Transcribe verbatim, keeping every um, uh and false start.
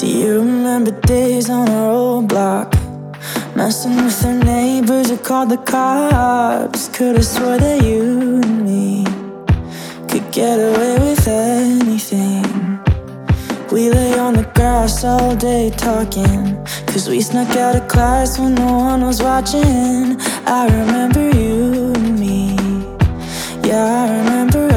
You remember days on our old block, messing with our neighbors who called the cops. Could've swore that you and me could get away with anything. We lay on the grass all day talking, cause we snuck out of class when no one was watching. I remember you and me, yeah, I remember